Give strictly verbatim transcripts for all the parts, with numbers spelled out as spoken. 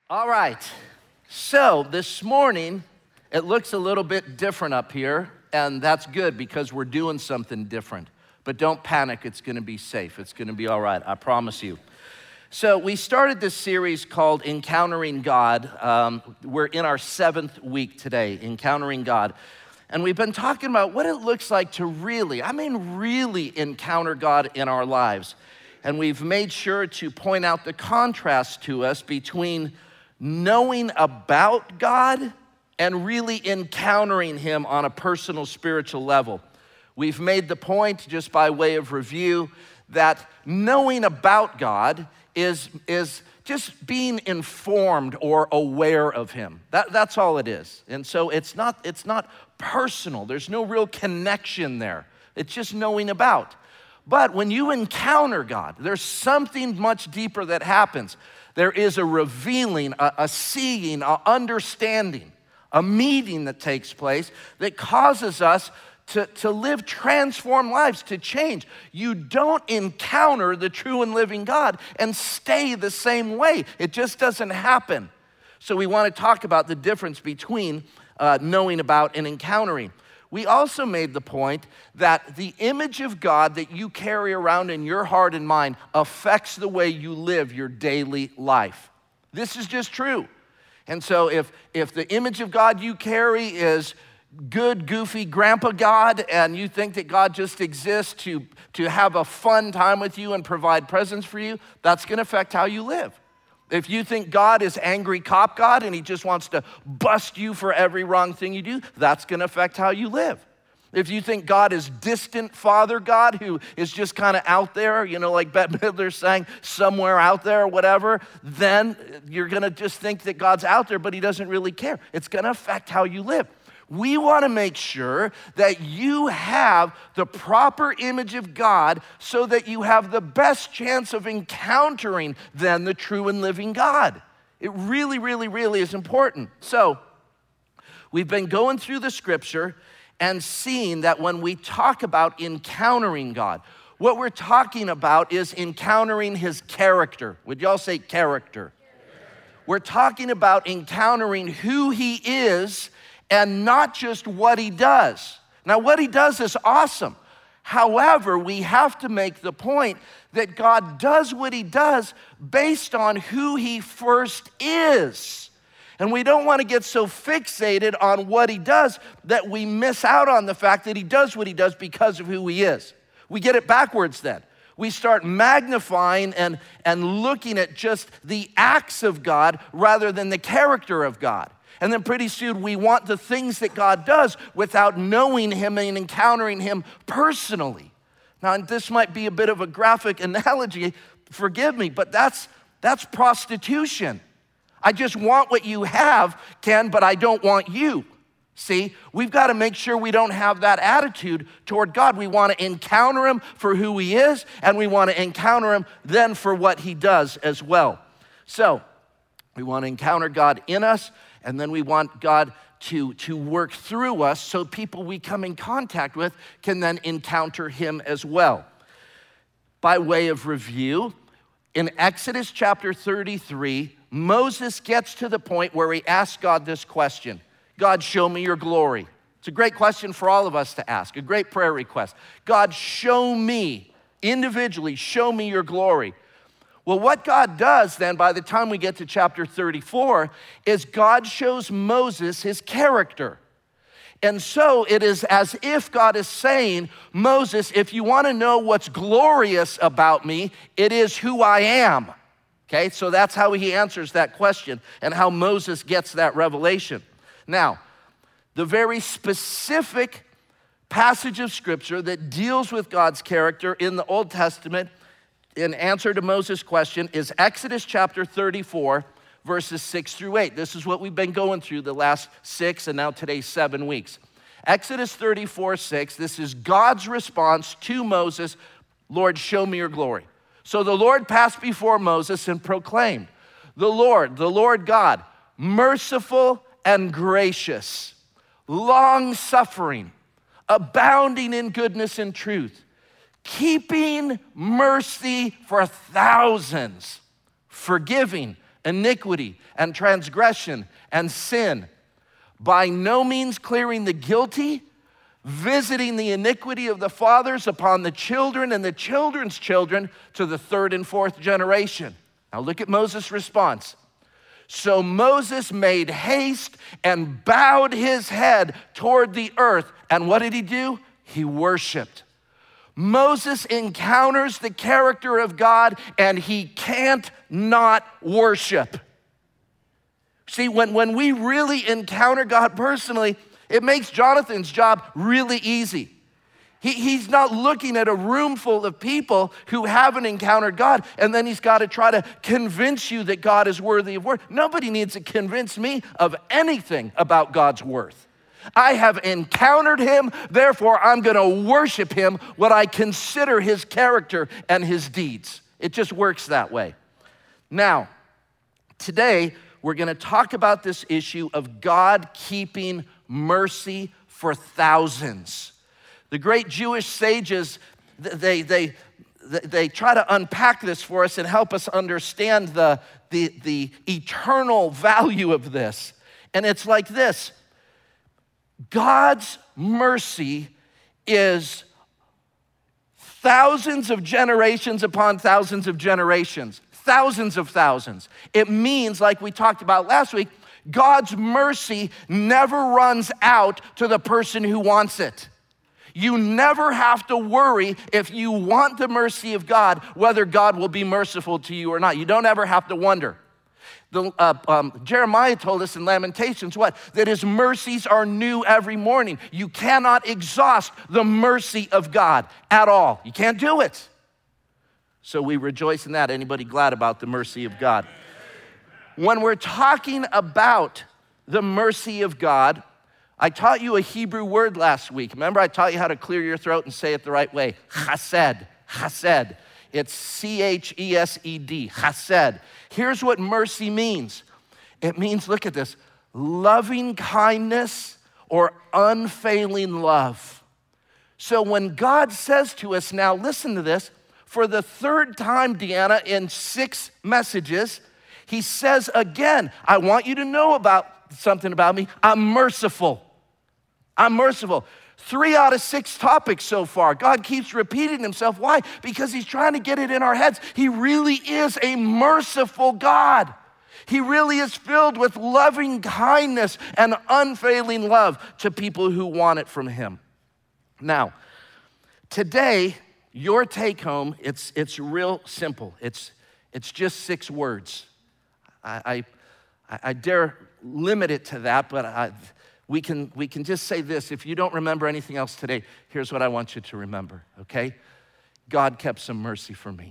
All right, so this morning, it looks a little bit different up here, and that's good because we're doing something different. But don't panic, it's gonna be safe. It's gonna be all right, I promise you. So we started this series called Encountering God. Um, we're in our seventh week today, Encountering God. And we've been talking about what it looks like to really, I mean really encounter God in our lives. And we've made sure to point out the contrast to us between knowing about God and really encountering Him on a personal spiritual level. We've made the point, just by way of review, that knowing about God is, is just being informed or aware of Him. That, that's all it is. And so it's not, it's not personal. There's no real connection there. It's just knowing about. But when you encounter God, there's something much deeper that happens. There is a revealing, a, a seeing, a understanding, a meeting that takes place that causes us to, to live transformed lives, to change. You don't encounter the true and living God and stay the same way. It just doesn't happen. So we want to talk about the difference between uh, knowing about and encountering. We also made the point that the image of God that you carry around in your heart and mind affects the way you live your daily life. This is just true. And so if, if the image of God you carry is good, goofy grandpa God, and you think that God just exists to, to have a fun time with you and provide presents for you, that's gonna affect how you live. If you think God is angry cop God and He just wants to bust you for every wrong thing you do, that's gonna affect how you live. If you think God is distant Father God who is just kind of out there, you know, like Bette Midler sang, somewhere out there or whatever, then you're gonna just think that God's out there, but He doesn't really care. It's gonna affect how you live. We want to make sure that you have the proper image of God so that you have the best chance of encountering then the true and living God. It really, really, really is important. So we've been going through the scripture and seeing that when we talk about encountering God, what we're talking about is encountering His character. Would y'all say character? We're talking about encountering who He is and not just what He does. Now, what He does is awesome. However, we have to make the point that God does what He does based on who He first is. And we don't want to get so fixated on what He does that we miss out on the fact that He does what He does because of who He is. We get it backwards then. We start magnifying and, and looking at just the acts of God rather than the character of God. And then pretty soon we want the things that God does without knowing Him and encountering Him personally. Now, this might be a bit of a graphic analogy, forgive me, but that's, that's prostitution. I just want what you have, Ken, but I don't want you. See, we've got to make sure we don't have that attitude toward God. We want to encounter Him for who He is, and we want to encounter Him then for what He does as well. So, we want to encounter God in us, and then we want God to, to work through us so people we come in contact with can then encounter Him as well. By way of review, in Exodus chapter thirty-three, Moses gets to the point where he asks God this question: God, show me your glory. It's a great question for all of us to ask, a great prayer request. God, show me, individually, show me your glory. Well, what God does then, by the time we get to chapter thirty-four, is God shows Moses His character. And so it is as if God is saying, Moses, if you want to know what's glorious about me, it is who I am. Okay, so that's how He answers that question and how Moses gets that revelation. Now, the very specific passage of Scripture that deals with God's character in the Old Testament in answer to Moses' question is Exodus chapter thirty-four, verses six through eight. This is what we've been going through the last six and now today seven weeks. Exodus thirty-four, six, this is God's response to Moses, Lord, show me your glory. So the Lord passed before Moses and proclaimed, the Lord, the Lord God, merciful and gracious, long-suffering, abounding in goodness and truth, keeping mercy for thousands, forgiving iniquity and transgression and sin, by no means clearing the guilty, visiting the iniquity of the fathers upon the children and the children's children to the third and fourth generation. Now look at Moses' response. So Moses made haste and bowed his head toward the earth. And what did he do? He worshiped. Moses encounters the character of God and he can't not worship. See, when, when we really encounter God personally, it makes Jonathan's job really easy. He, he's not looking at a room full of people who haven't encountered God, and then he's got to try to convince you that God is worthy of worth. Nobody needs to convince me of anything about God's worth. I have encountered him, therefore I'm going to worship him what I consider his character and his deeds. It just works that way. Now, today we're going to talk about this issue of God keeping mercy for thousands. The great Jewish sages, they, they, they try to unpack this for us and help us understand the, the, the eternal value of this. And it's like this. God's mercy is thousands of generations upon thousands of generations, thousands of thousands. It means, like we talked about last week, God's mercy never runs out to the person who wants it. You never have to worry if you want the mercy of God, whether God will be merciful to you or not. You don't ever have to wonder. The, uh, um, Jeremiah told us in Lamentations, what? That his mercies are new every morning. You cannot exhaust the mercy of God at all. You can't do it. So we rejoice in that. Anybody glad about the mercy of God? When we're talking about the mercy of God, I taught you a Hebrew word last week. Remember, I taught you how to clear your throat and say it the right way. Chesed, chesed. It's C H E S E D, chesed. Here's what mercy means. It means, look at this, loving kindness or unfailing love. So when God says to us, now listen to this, for the third time, Deanna, in six messages, he says again, I want you to know about something about me. I'm merciful. I'm merciful. Three out of six topics so far. God keeps repeating himself. Why? Because he's trying to get it in our heads. He really is a merciful God. He really is filled with loving kindness and unfailing love to people who want it from him. Now, today, your take home, it's, it's real simple. It's, it's just six words. I, I, I dare limit it to that, but I, we, can, we can just say this. If you don't remember anything else today, here's what I want you to remember, okay? God kept some mercy for me.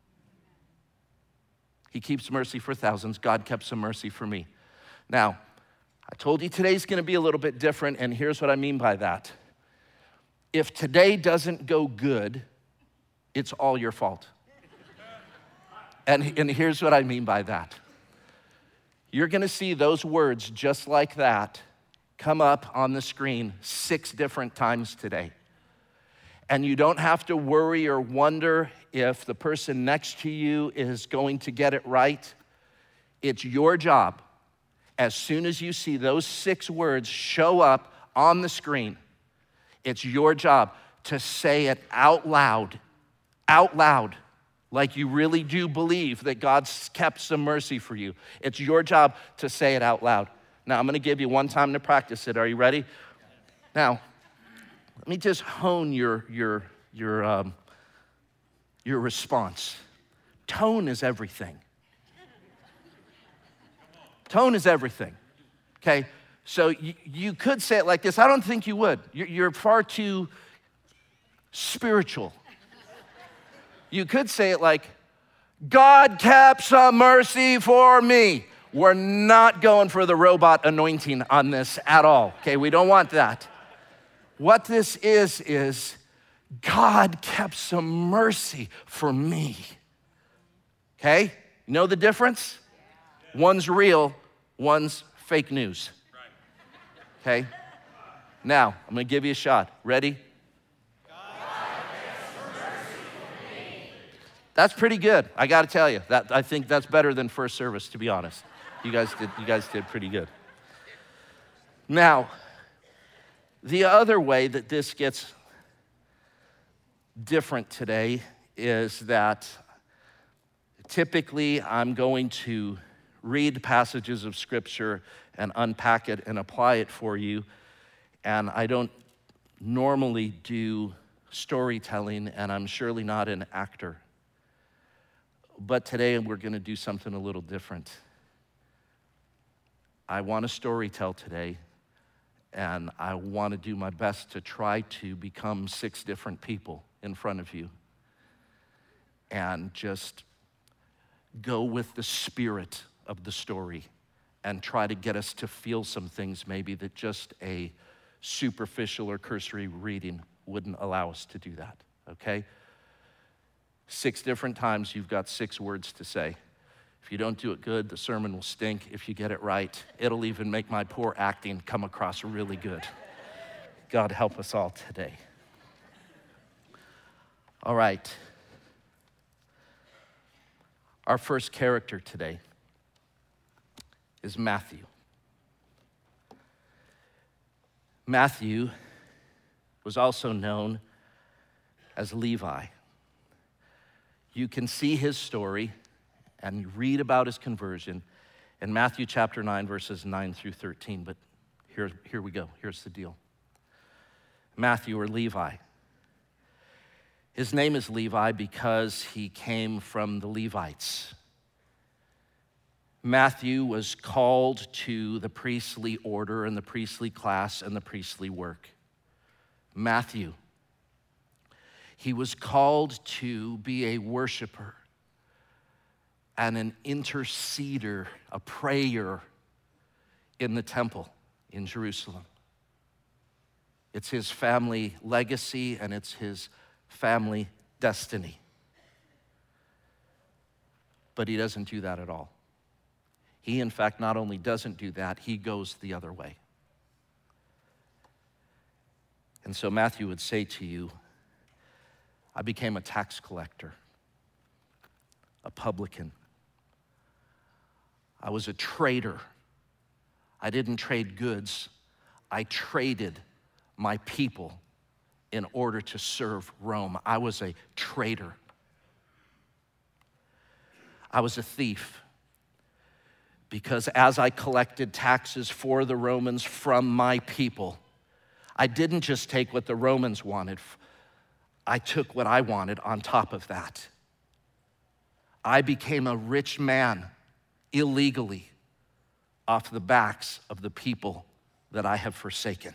He keeps mercy for thousands. God kept some mercy for me. Now, I told you today's gonna be a little bit different, and here's what I mean by that. If today doesn't go good, it's all your fault. And, and here's what I mean by that. You're gonna see those words just like that come up on the screen six different times today. And you don't have to worry or wonder if the person next to you is going to get it right. It's your job, as soon as you see those six words show up on the screen, it's your job to say it out loud, out loud. Like you really do believe that God's kept some mercy for you. It's your job to say it out loud. Now, I'm gonna give you one time to practice it. Are you ready? Now, let me just hone your, your, your, um, your response. Tone is everything. Tone is everything, okay? So you, you could say it like this. I don't think you would. You're, you're far too spiritual. You could say it like, God kept some mercy for me. We're not going for the robot anointing on this at all, okay? We don't want that. What this is, is God kept some mercy for me, okay? You know the difference? One's real, one's fake news, okay? Now, I'm gonna give you a shot. Ready? That's pretty good, I gotta tell you. That, I think that's better than first service, to be honest. You guys did, you guys did pretty good. Now, the other way that this gets different today is that typically I'm going to read passages of Scripture and unpack it and apply it for you, and I don't normally do storytelling, and I'm surely not an actor. But today we're gonna do something a little different. I want to storytell today, and I want to do my best to try to become six different people in front of you and just go with the spirit of the story and try to get us to feel some things maybe that just a superficial or cursory reading wouldn't allow us to do that, okay? Six different times you've got six words to say. If you don't do it good, the sermon will stink. If you get it right, it'll even make my poor acting come across really good. God help us all today. All right. Our first character today is Matthew. Matthew was also known as Levi. You can see his story and you read about his conversion in Matthew chapter nine, verses nine through thirteen. But here, here we go. Here's the deal. Matthew, or Levi. His name is Levi because he came from the Levites. Matthew was called to the priestly order and the priestly class and the priestly work. Matthew, he was called to be a worshiper and an interceder, a prayer in the temple in Jerusalem. It's his family legacy and it's his family destiny. But he doesn't do that at all. He, in fact, not only doesn't do that, he goes the other way. And so Matthew would say to you, I became a tax collector, a publican. I was a trader. I didn't trade goods. I traded my people in order to serve Rome. I was a trader. I was a thief because as I collected taxes for the Romans from my people, I didn't just take what the Romans wanted. I took what I wanted on top of that. I became a rich man illegally off the backs of the people that I have forsaken.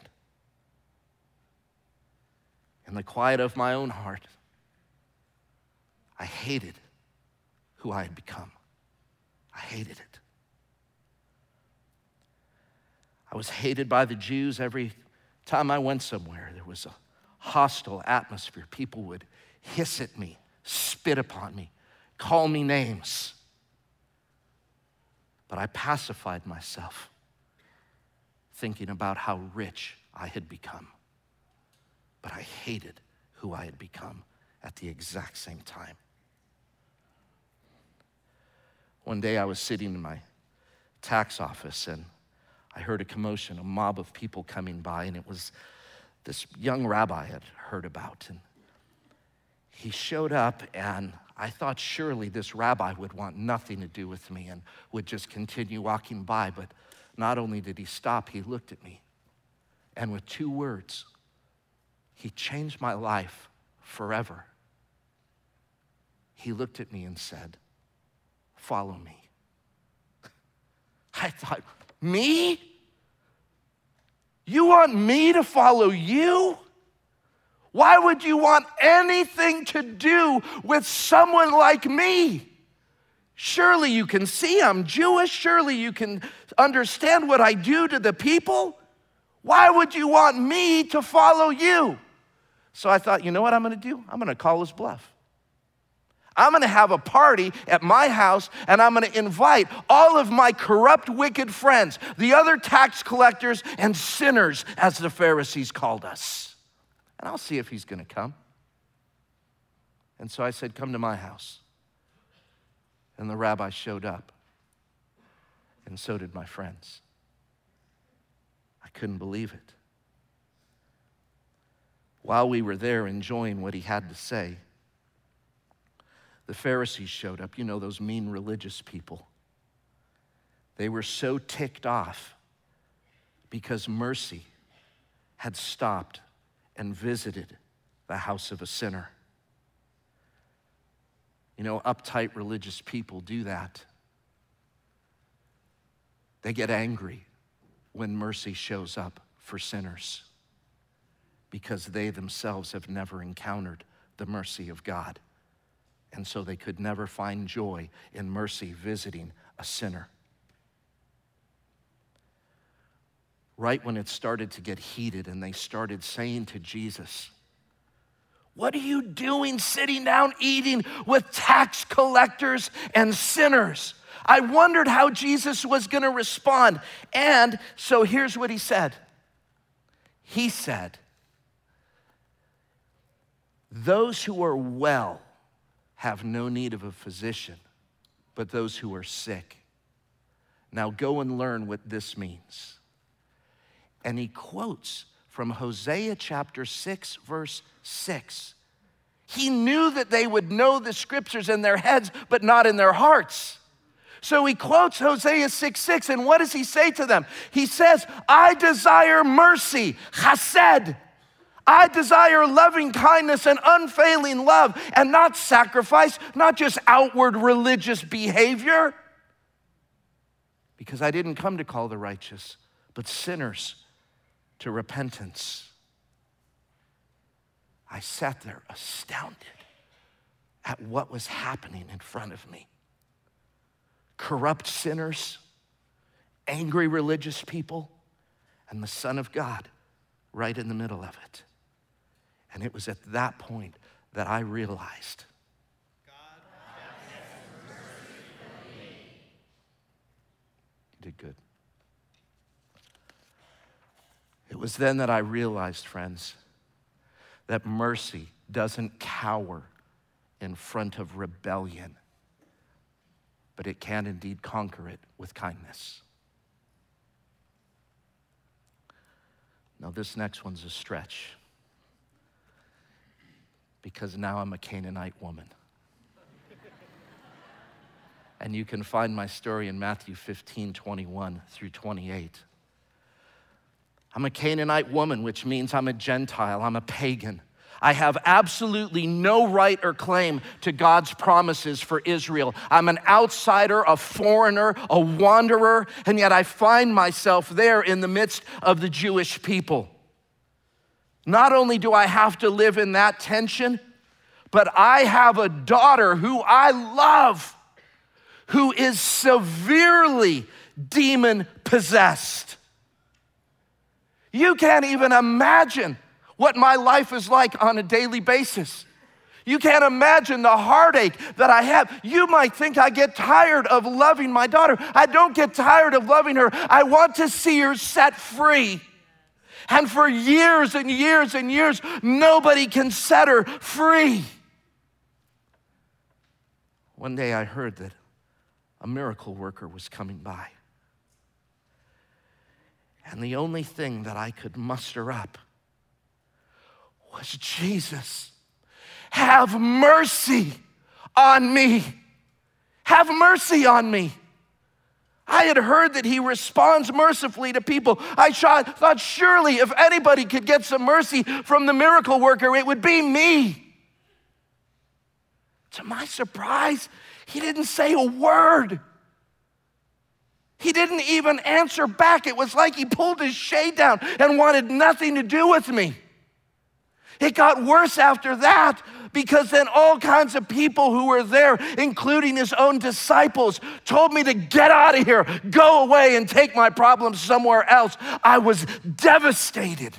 In the quiet of my own heart, I hated who I had become. I hated it. I was hated by the Jews. Every time I went somewhere, there was a hostile atmosphere. People would hiss at me, spit upon me, call me names. But I pacified myself, thinking about how rich I had become. But I hated who I had become at the exact same time. One day I was sitting in my tax office and I heard a commotion, a mob of people coming by, and it was this young rabbi I had heard about. And he showed up, and I thought surely this rabbi would want nothing to do with me and would just continue walking by. But not only did he stop, he looked at me. And with two words, he changed my life forever. He looked at me and said, "Follow me." I thought, me? You want me to follow you? Why would you want anything to do with someone like me? Surely you can see I'm Jewish. Surely you can understand what I do to the people. Why would you want me to follow you? So I thought, you know what I'm gonna do? I'm gonna call his bluff. I'm gonna have a party at my house and I'm gonna invite all of my corrupt, wicked friends, the other tax collectors and sinners, as the Pharisees called us. And I'll see if he's gonna come. And so I said, come to my house. And the rabbi showed up, and so did my friends. I couldn't believe it. While we were there enjoying what he had to say, the Pharisees showed up. You know, those mean religious people. They were so ticked off because mercy had stopped and visited the house of a sinner. You know, uptight religious people do that. They get angry when mercy shows up for sinners because they themselves have never encountered the mercy of God. And so they could never find joy in mercy visiting a sinner. Right when it started to get heated and they started saying to Jesus, "What are you doing sitting down eating with tax collectors and sinners?" I wondered how Jesus was going to respond. And so here's what he said. He said, "Those who are well have no need of a physician, but those who are sick. Now go and learn what this means." And he quotes from Hosea chapter six, verse six. He knew that they would know the scriptures in their heads, but not in their hearts. So he quotes Hosea six six, and what does he say to them? He says, "I desire mercy, chesed. I desire loving kindness and unfailing love, and not sacrifice, not just outward religious behavior. Because I didn't come to call the righteous, but sinners to repentance." I sat there astounded at what was happening in front of me. Corrupt sinners, angry religious people, and the Son of God right in the middle of it. And it was at that point that I realized, God has mercy on me. You did good. It was then that I realized, friends, that mercy doesn't cower in front of rebellion, but it can indeed conquer it with kindness. Now, this next one's a stretch, because now I'm a Canaanite woman. And you can find my story in Matthew fifteen, twenty-one through twenty-eight. I'm a Canaanite woman, which means I'm a Gentile, I'm a pagan. I have absolutely no right or claim to God's promises for Israel. I'm an outsider, a foreigner, a wanderer, and yet I find myself there in the midst of the Jewish people. Not only do I have to live in that tension, but I have a daughter who I love, who is severely demon-possessed. You can't even imagine what my life is like on a daily basis. You can't imagine the heartache that I have. You might think I get tired of loving my daughter. I don't get tired of loving her. I want to see her set free. And for years and years and years, nobody can set her free. One day I heard that a miracle worker was coming by. And the only thing that I could muster up was, "Jesus, have mercy on me. Have mercy on me." I had heard that he responds mercifully to people. I thought surely if anybody could get some mercy from the miracle worker, it would be me. To my surprise, he didn't say a word. He didn't even answer back. It was like he pulled his shade down and wanted nothing to do with me. It got worse after that, because then all kinds of people who were there, including his own disciples, told me to get out of here, go away and take my problems somewhere else. I was devastated.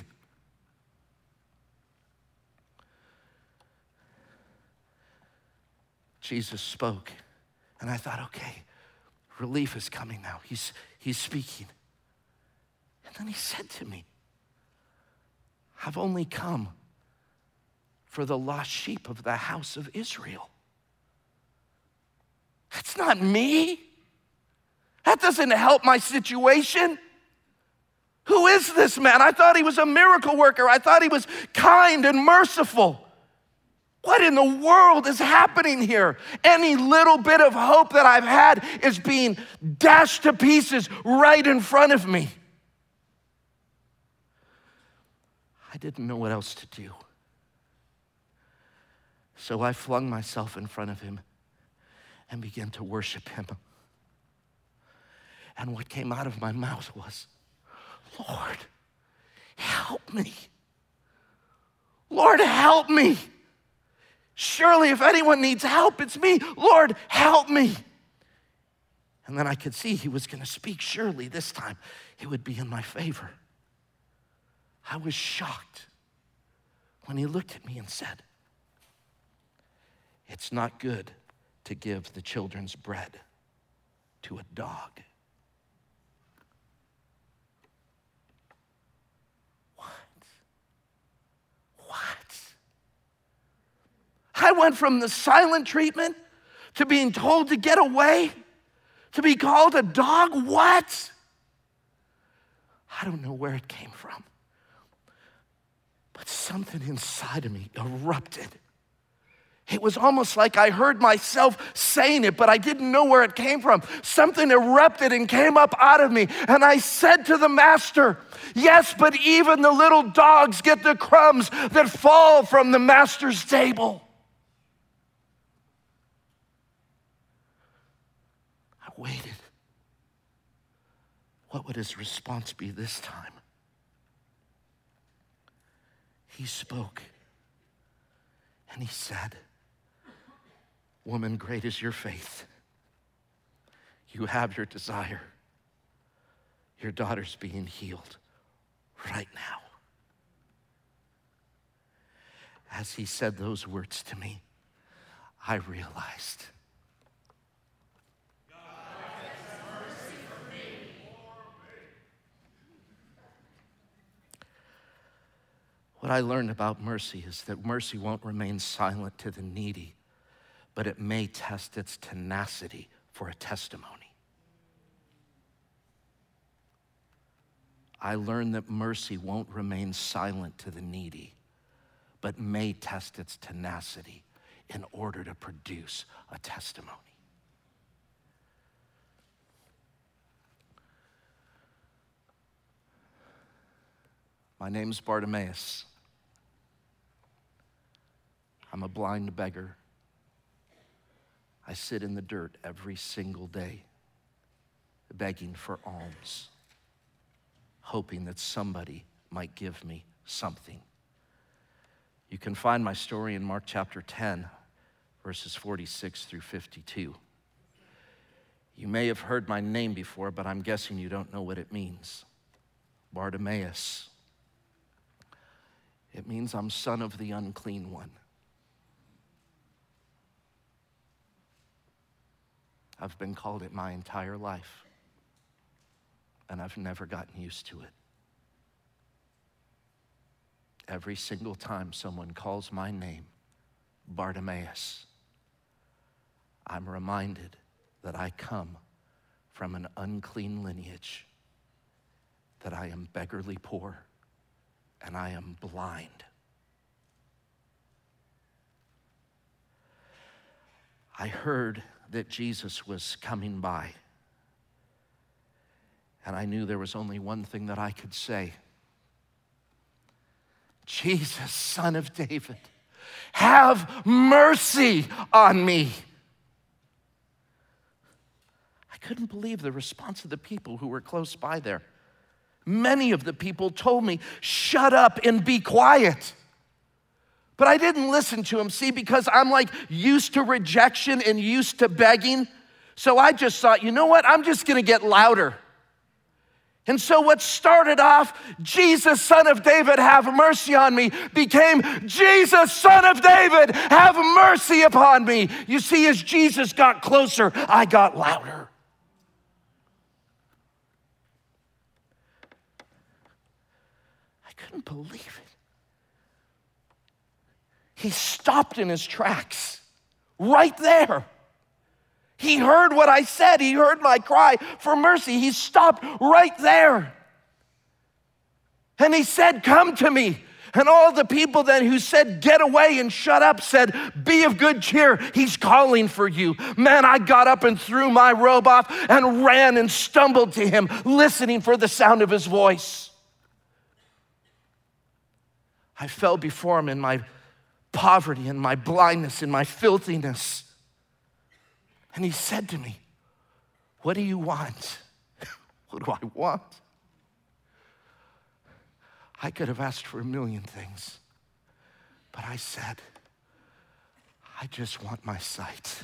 Jesus spoke, and I thought, okay, relief is coming now. He's, he's speaking. And then he said to me, "I've only come for the lost sheep of the house of Israel." That's not me. That doesn't help my situation. Who is this man? I thought he was a miracle worker. I thought he was kind and merciful. What in the world is happening here? Any little bit of hope that I've had is being dashed to pieces right in front of me. I didn't know what else to do. So I flung myself in front of him and began to worship him. And what came out of my mouth was, Lord, help me. Lord, help me. Surely if anyone needs help, it's me. Lord, help me. And then I could see he was going to speak. Surely this time it would be in my favor. I was shocked when he looked at me and said, it's not good to give the children's bread to a dog. What? What? I went from the silent treatment to being told to get away, to be called a dog. What? I don't know where it came from, but something inside of me erupted. It was almost like I heard myself saying it, but I didn't know where it came from. Something erupted and came up out of me, and I said to the master, yes, but even the little dogs get the crumbs that fall from the master's table. I waited. What would his response be this time? He spoke, and he said, woman, great is your faith. You have your desire. Your daughter's being healed right now. As he said those words to me, I realized, God has mercy for me. What I learned about mercy is that mercy won't remain silent to the needy, but it may test its tenacity for a testimony. I learned that mercy won't remain silent to the needy, but may test its tenacity in order to produce a testimony. My name's Bartimaeus. I'm a blind beggar. I sit in the dirt every single day, begging for alms, hoping that somebody might give me something. You can find my story in Mark chapter ten, verses forty-six through fifty-two. You may have heard my name before, but I'm guessing you don't know what it means. Bartimaeus. It means I'm son of the unclean one. I've been called it my entire life, and I've never gotten used to it. Every single time someone calls my name, Bartimaeus, I'm reminded that I come from an unclean lineage, that I am beggarly poor, and I am blind. I heard that Jesus was coming by, and I knew there was only one thing that I could say. Jesus, Son of David, have mercy on me. I couldn't believe the response of the people who were close by there. Many of the people told me, shut up and be quiet. But I didn't listen to him, see, because I'm like used to rejection and used to begging. So I just thought, you know what? I'm just gonna get louder. And so what started off, Jesus, Son of David, have mercy on me, became Jesus, Son of David, have mercy upon me. You see, as Jesus got closer, I got louder. I couldn't believe it. He stopped in his tracks, right there. He heard what I said. He heard my cry for mercy. He stopped right there. And he said, come to me. And all the people then who said, get away and shut up, said, be of good cheer. He's calling for you. Man, I got up and threw my robe off and ran and stumbled to him, listening for the sound of his voice. I fell before him in my poverty, in my blindness, in my filthiness. And he said to me, what do you want? What do I want? I could have asked for a million things, but I said, I just want my sight.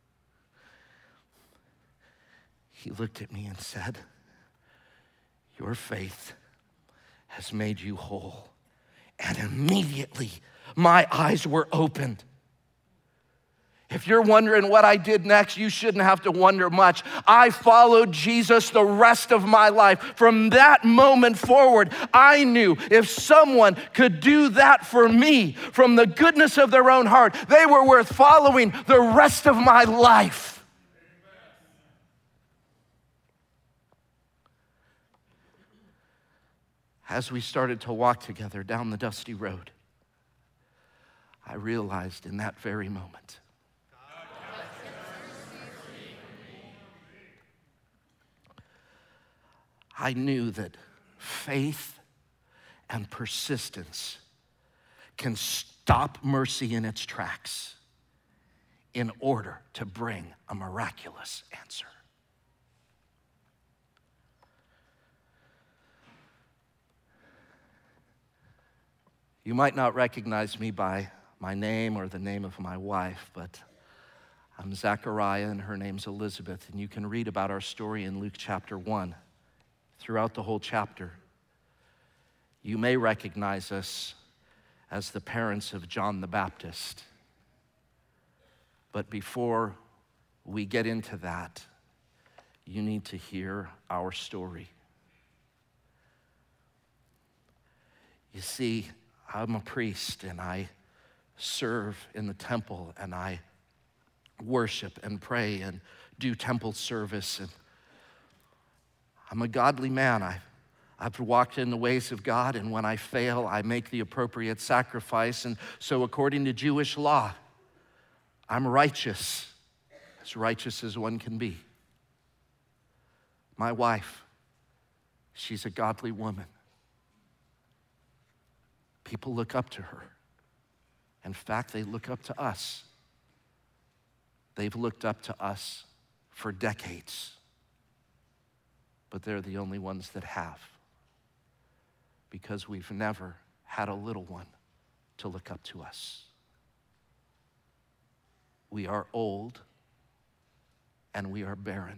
He looked at me and said, your faith has made you whole. And immediately my eyes were opened. If you're wondering what I did next, you shouldn't have to wonder much. I followed Jesus the rest of my life. From that moment forward, I knew if someone could do that for me from the goodness of their own heart, they were worth following the rest of my life. As we started to walk together down the dusty road, I realized in that very moment, I knew that faith and persistence can stop mercy in its tracks in order to bring a miraculous answer. You might not recognize me by my name or the name of my wife, but I'm Zachariah and her name's Elizabeth, and you can read about our story in Luke chapter one. Throughout the whole chapter, you may recognize us as the parents of John the Baptist. But before we get into that, you need to hear our story. You see, I'm a priest and I serve in the temple and I worship and pray and do temple service, and I'm a godly man. I, I've walked in the ways of God, and when I fail, I make the appropriate sacrifice. And so according to Jewish law, I'm righteous, as righteous as one can be. My wife, she's a godly woman. People look up to her. In fact, they look up to us. They've looked up to us for decades. But they're the only ones that have, because we've never had a little one to look up to us. We are old and we are barren,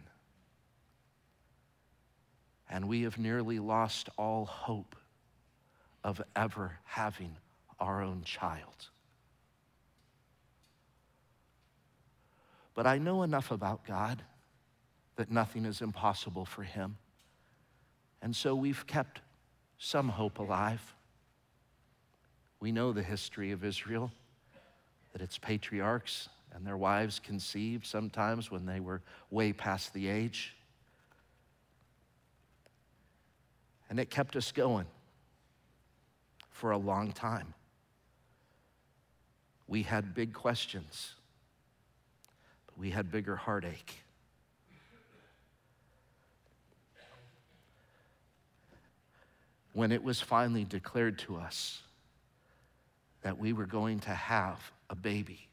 and we have nearly lost all hope of ever having our own child. But I know enough about God that nothing is impossible for him. And so we've kept some hope alive. We know the history of Israel, that its patriarchs and their wives conceived sometimes when they were way past the age. And it kept us going for a long time. We had big questions, but we had bigger heartache. When it was finally declared to us that we were going to have a baby,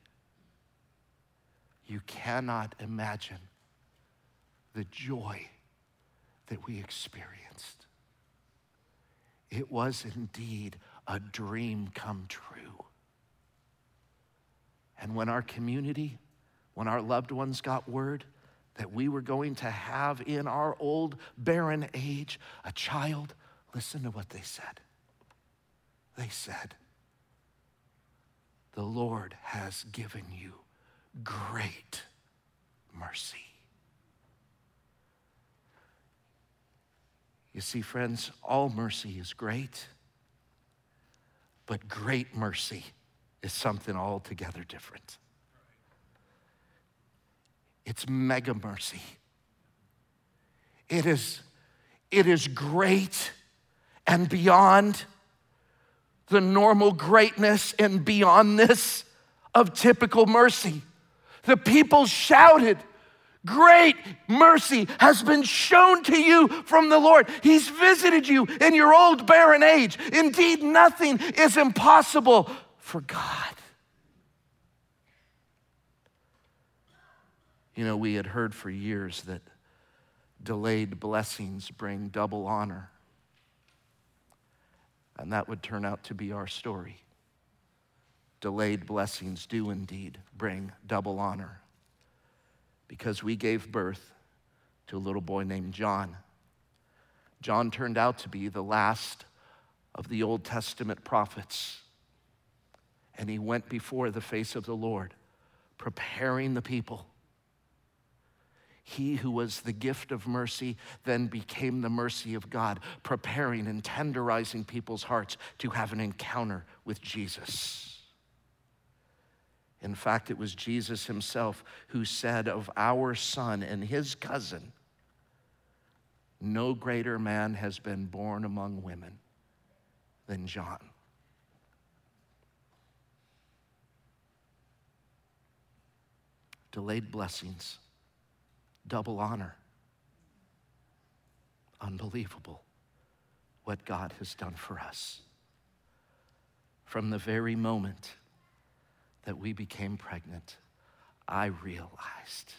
you cannot imagine the joy that we experienced. It was indeed a dream come true. And when our community, when our loved ones got word that we were going to have in our old barren age a child, listen to what they said. They said, the Lord has given you great mercy. You see, friends, all mercy is great, but great mercy is something altogether different. It's mega mercy. It is, it is great and beyond the normal greatness and beyondness of typical mercy. The people shouted, "Great mercy has been shown to you from the Lord. He's visited you in your old barren age. Indeed, nothing is impossible for God." You know, we had heard for years that delayed blessings bring double honor. And that would turn out to be our story. Delayed blessings do indeed bring double honor, because we gave birth to a little boy named John. John turned out to be the last of the Old Testament prophets. And he went before the face of the Lord, preparing the people. He who was the gift of mercy then became the mercy of God, preparing and tenderizing people's hearts to have an encounter with Jesus. In fact, it was Jesus himself who said of our son and his cousin, "No greater man has been born among women than John." Delayed blessings, double honor. Unbelievable what God has done for us. From the very moment that we became pregnant, I realized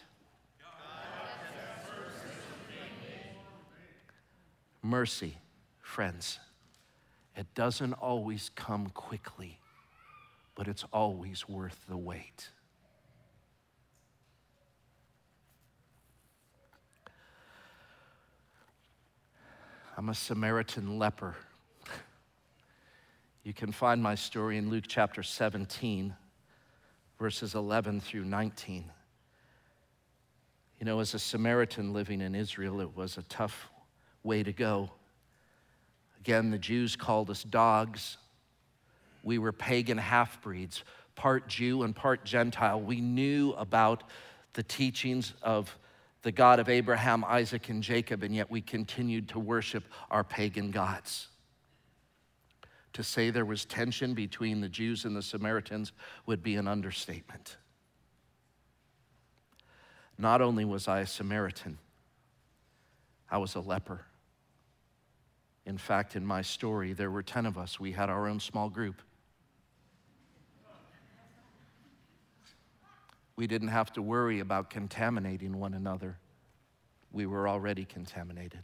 mercy, friends, it doesn't always come quickly, but it's always worth the wait. I'm a Samaritan leper. You can find my story in Luke chapter seventeen, verses eleven through nineteen. You know, as a Samaritan living in Israel, it was a tough way to go. Again, the Jews called us dogs. We were pagan half-breeds, part Jew and part Gentile. We knew about the teachings of the God of Abraham, Isaac, and Jacob, and yet we continued to worship our pagan gods. To say there was tension between the Jews and the Samaritans would be an understatement. Not only was I a Samaritan, I was a leper. In fact, in my story, there were ten of us. We had our own small group. We didn't have to worry about contaminating one another. We were already contaminated.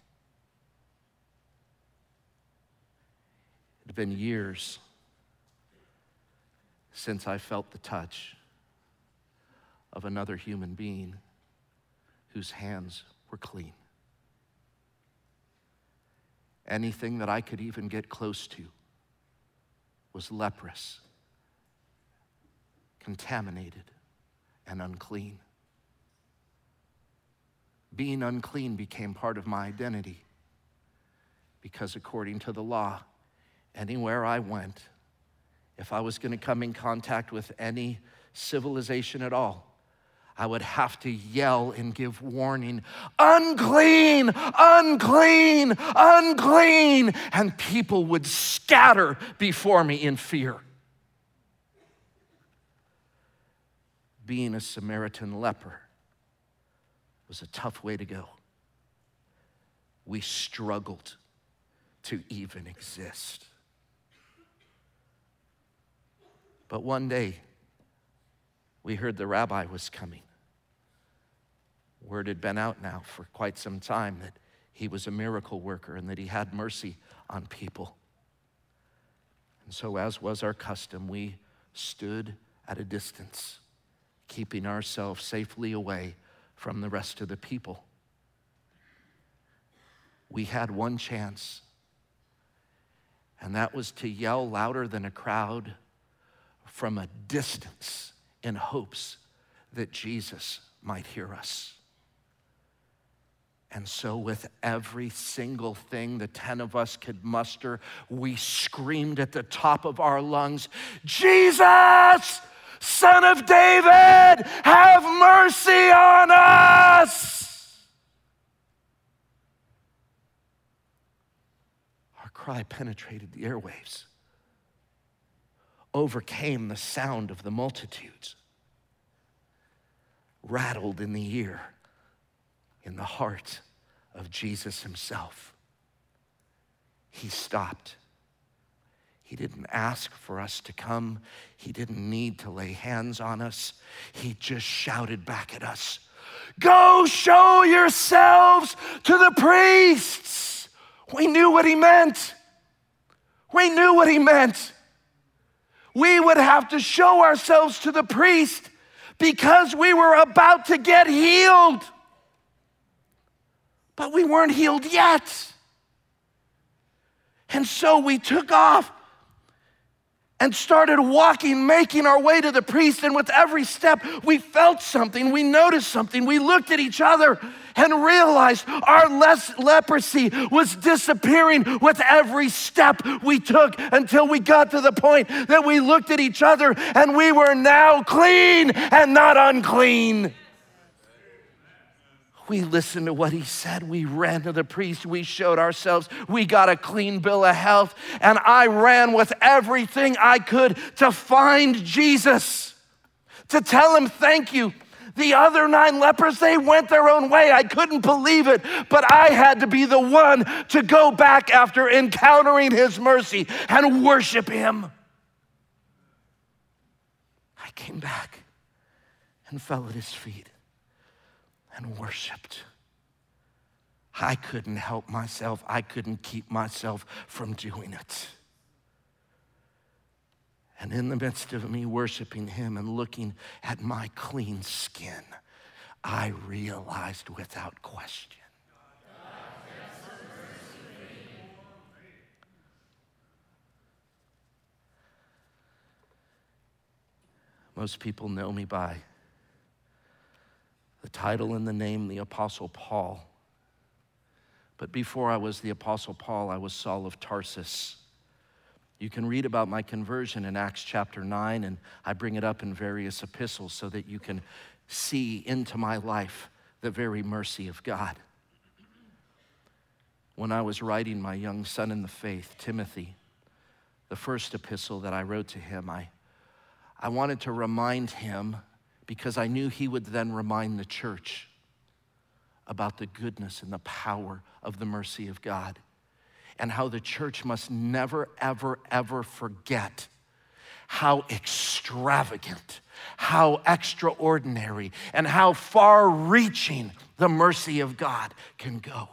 It had been years since I felt the touch of another human being whose hands were clean. Anything that I could even get close to was leprous, contaminated, and unclean. Being unclean became part of my identity, because according to the law, anywhere I went, if I was going to come in contact with any civilization at all, I would have to yell and give warning, "Unclean, unclean, unclean," and people would scatter before me in fear. Being a Samaritan leper was a tough way to go. We struggled to even exist. But one day, we heard the rabbi was coming. Word had been out now for quite some time that he was a miracle worker and that he had mercy on people. And so, as was our custom, we stood at a distance, keeping ourselves safely away from the rest of the people. We had one chance, and that was to yell louder than a crowd from a distance in hopes that Jesus might hear us. And so with every single thing the ten of us could muster, we screamed at the top of our lungs, "Jesus, Son of David, have mercy on us. Our cry penetrated the airwaves, overcame the sound of the multitudes, rattled in the ear, in the heart of Jesus himself. He stopped. He didn't ask for us to come. He didn't need to lay hands on us. He just shouted back at us, "Go show yourselves to the priests." We knew what he meant. We knew what he meant. We would have to show ourselves to the priest because we were about to get healed. But we weren't healed yet. And so we took off and started walking, making our way to the priest. And with every step, we felt something, we noticed something. We looked at each other and realized our less leprosy was disappearing with every step we took, until we got to the point that we looked at each other and we were now clean and not unclean. We listened to what he said. We ran to the priest. We showed ourselves. We got a clean bill of health. And I ran with everything I could to find Jesus, to tell him thank you. The other nine lepers, they went their own way. I couldn't believe it, but I had to be the one to go back after encountering his mercy and worship him. I came back and fell at his feet and worshiped. I couldn't help myself. I couldn't keep myself from doing it. And in the midst of me worshiping him and looking at my clean skin, I realized without question, most people know me by the title and the name, the Apostle Paul. But before I was the Apostle Paul, I was Saul of Tarsus. You can read about my conversion in Acts chapter nine, and I bring it up in various epistles so that you can see into my life the very mercy of God. When I was writing my young son in the faith, Timothy, the first epistle that I wrote to him, I, I wanted to remind him, because I knew he would then remind the church about the goodness and the power of the mercy of God, and how the church must never, ever, ever forget how extravagant, how extraordinary, and how far-reaching the mercy of God can go.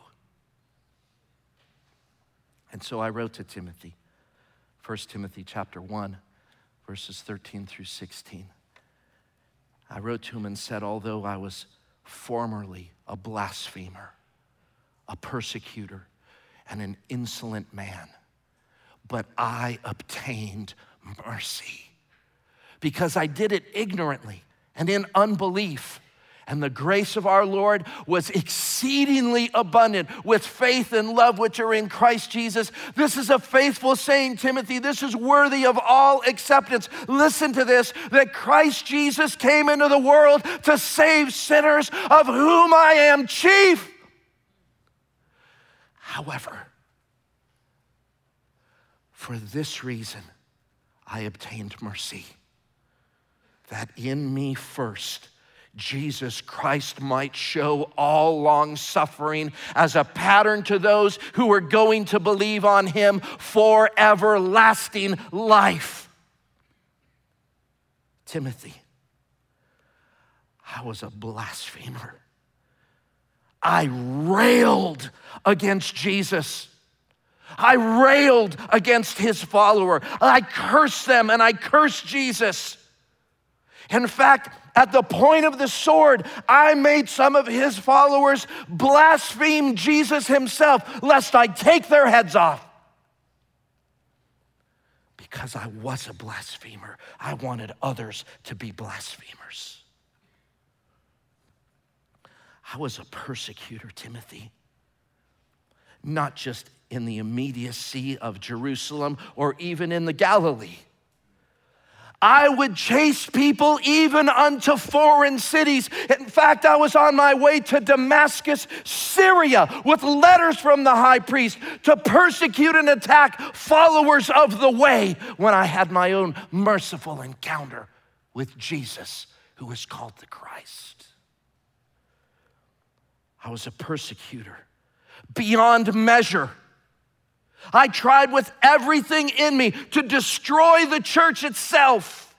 And so I wrote to Timothy, First Timothy chapter one, verses thirteen through sixteen. I wrote to him and said, although I was formerly a blasphemer, a persecutor, and an insolent man, but I obtained mercy because I did it ignorantly and in unbelief. And the grace of our Lord was exceedingly abundant with faith and love which are in Christ Jesus. This is a faithful saying, Timothy. This is worthy of all acceptance. Listen to this, that Christ Jesus came into the world to save sinners, of whom I am chief. However, for this reason, I obtained mercy, that in me first Jesus Christ might show all long suffering as a pattern to those who are going to believe on him for everlasting life. Timothy, I was a blasphemer. I railed against Jesus. I railed against his follower. I cursed them and I cursed Jesus. In fact, at the point of the sword, I made some of his followers blaspheme Jesus himself, lest I take their heads off. Because I was a blasphemer, I wanted others to be blasphemers. I was a persecutor, Timothy, not just in the immediacy of Jerusalem or even in the Galilee. I would chase people even unto foreign cities. In fact, I was on my way to Damascus, Syria, with letters from the high priest to persecute and attack followers of the way when I had my own merciful encounter with Jesus, who is called the Christ. I was a persecutor beyond measure. I tried with everything in me to destroy the church itself.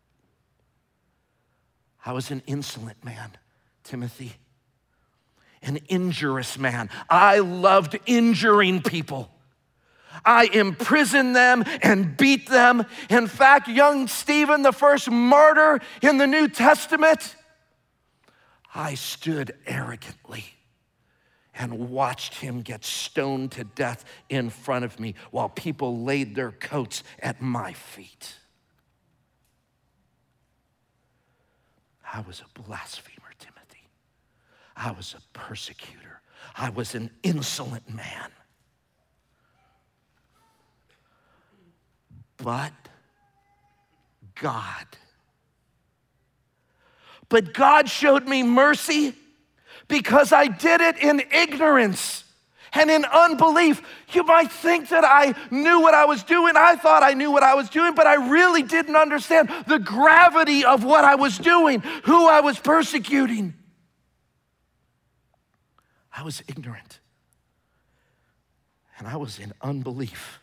I was an insolent man, Timothy, an injurious man. I loved injuring people. I imprisoned them and beat them. In fact, young Stephen, the first martyr in the New Testament, I stood arrogantly and watched him get stoned to death in front of me while people laid their coats at my feet. I was a blasphemer, Timothy. I was a persecutor. I was an insolent man. But God, but God showed me mercy because I did it in ignorance and in unbelief. You might think that I knew what I was doing. I thought I knew what I was doing, but I really didn't understand the gravity of what I was doing, who I was persecuting. I was ignorant, and I was in unbelief.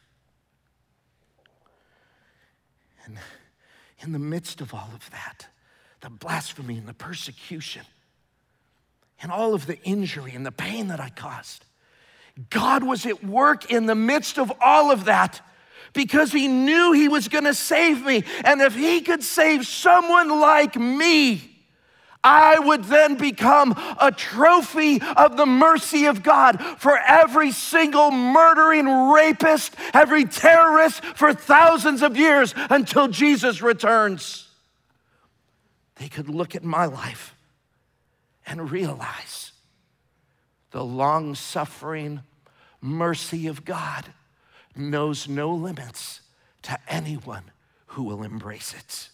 And in the midst of all of that, the blasphemy and the persecution, and all of the injury and the pain that I caused, God was at work in the midst of all of that because he knew he was going to save me. And if he could save someone like me, I would then become a trophy of the mercy of God for every single murdering rapist, every terrorist for thousands of years until Jesus returns. They could look at my life and realize the long-suffering mercy of God knows no limits to anyone who will embrace it.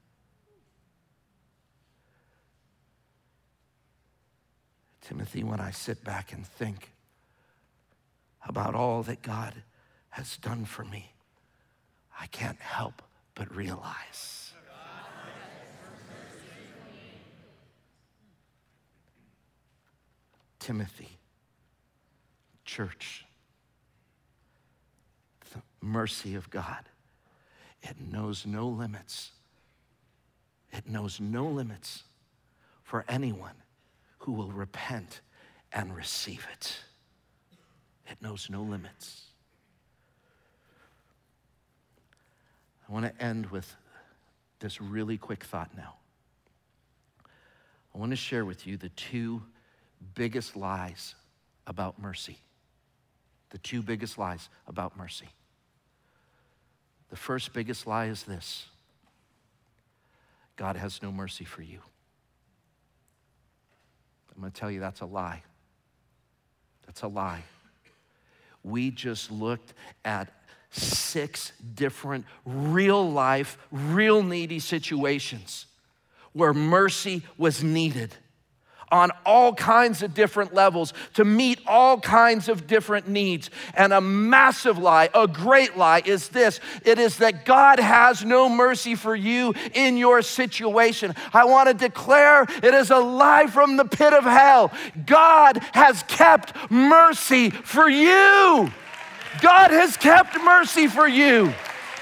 Timothy, when I sit back and think about all that God has done for me, I can't help but realize Timothy, church, the mercy of God, it knows no limits. It knows no limits for anyone who will repent and receive it. It knows no limits. I want to end with this really quick thought now. I want to share with you the two biggest lies about mercy. The two biggest lies about mercy. The first biggest lie is this: God has no mercy for you. I'm going to tell you that's a lie. That's a lie. We just looked at six different real life, real needy situations where mercy was needed on all kinds of different levels to meet all kinds of different needs. And a massive lie, a great lie is this: it is that God has no mercy for you in your situation. I want to declare it is a lie from the pit of hell. God has kept mercy for you. God has kept mercy for you.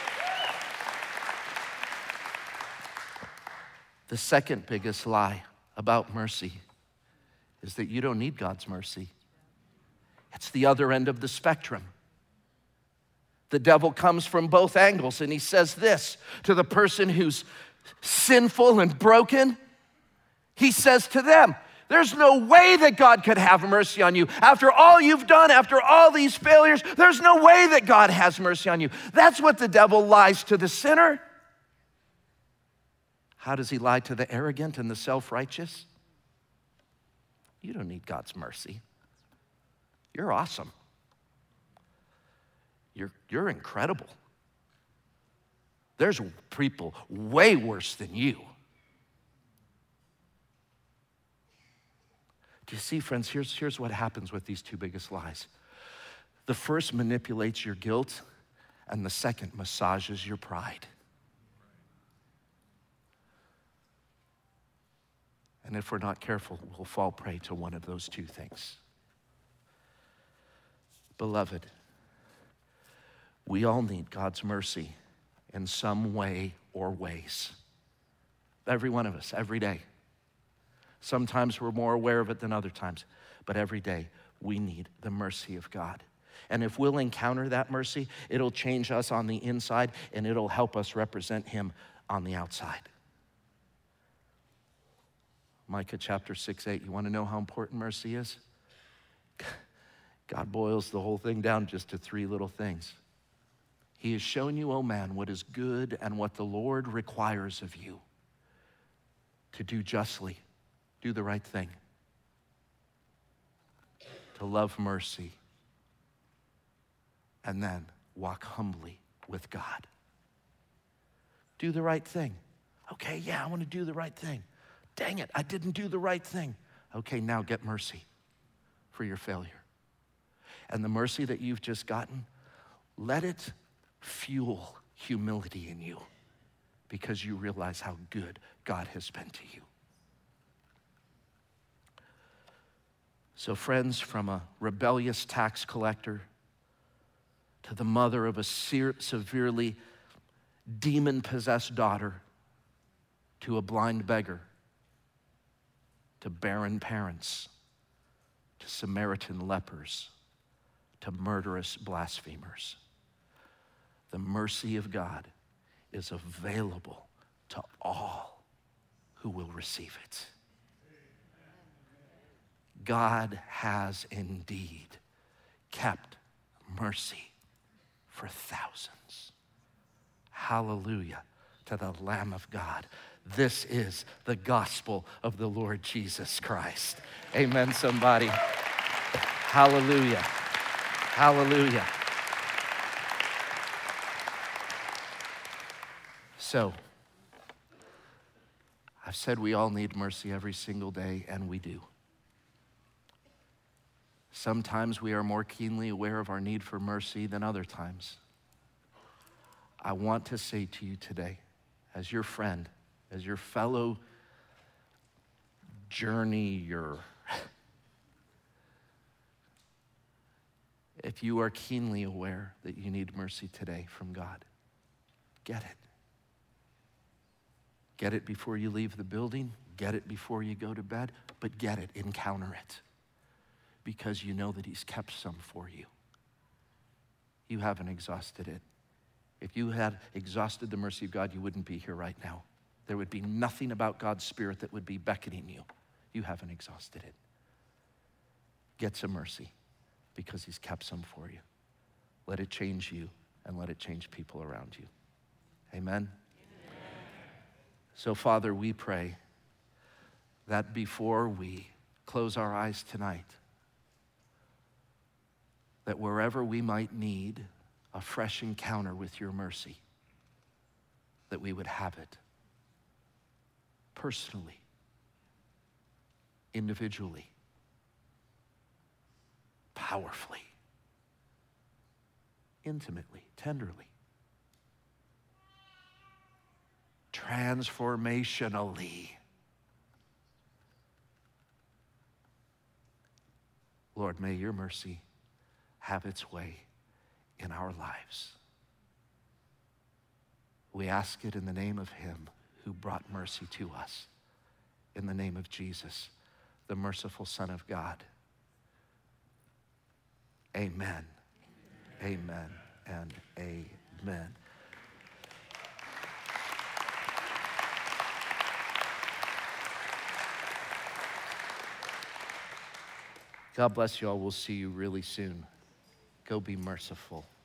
The second biggest lie about mercy is that you don't need God's mercy. It's the other end of the spectrum. The devil comes from both angles, and he says this to the person who's sinful and broken. He says to them, there's no way that God could have mercy on you. After all you've done, after all these failures, there's no way that God has mercy on you. That's what the devil lies to the sinner. How does he lie to the arrogant and the self-righteous? You don't need God's mercy. You're awesome. You're, you're incredible. There's people way worse than you. Do you see, friends? Here's, here's what happens with these two biggest lies. The first manipulates your guilt, and the second massages your pride. And if we're not careful, we'll fall prey to one of those two things. Beloved, we all need God's mercy in some way or ways. Every one of us, every day. Sometimes we're more aware of it than other times, but every day we need the mercy of God. And if we'll encounter that mercy, it'll change us on the inside and it'll help us represent Him on the outside. Micah chapter six, eight, you want to know how important mercy is? God boils the whole thing down just to three little things. He has shown you, O man, what is good and what the Lord requires of you. To do justly, do the right thing. To love mercy. And then walk humbly with God. Do the right thing. Okay, yeah, I want to do the right thing. Dang it, I didn't do the right thing. Okay, now get mercy for your failure. And the mercy that you've just gotten, let it fuel humility in you because you realize how good God has been to you. So friends, from a rebellious tax collector to the mother of a severely demon-possessed daughter, to a blind beggar, to barren parents, to Samaritan lepers, to murderous blasphemers. The mercy of God is available to all who will receive it. God has indeed kept mercy for thousands. Hallelujah to the Lamb of God. This is the gospel of the Lord Jesus Christ. Amen, somebody. Hallelujah. Hallelujah. So, I've said we all need mercy every single day, and we do. Sometimes we are more keenly aware of our need for mercy than other times. I want to say to you today, as your friend, as your fellow journeyer, if you are keenly aware that you need mercy today from God, get it. Get it before you leave the building, get it before you go to bed, but get it, encounter it, because you know that He's kept some for you. You haven't exhausted it. If you had exhausted the mercy of God, you wouldn't be here right now. There would be nothing about God's Spirit that would be beckoning you. You haven't exhausted it. Get some mercy because He's kept some for you. Let it change you and let it change people around you. Amen? Amen. So, Father, we pray that before we close our eyes tonight, that wherever we might need a fresh encounter with your mercy, that we would have it personally, individually, powerfully, intimately, tenderly, transformationally. Lord, may your mercy have its way in our lives. We ask it in the name of Him who brought mercy to us, in the name of Jesus, the merciful Son of God. Amen. Amen, amen and amen. God bless you all. We'll see you really soon. Go be merciful.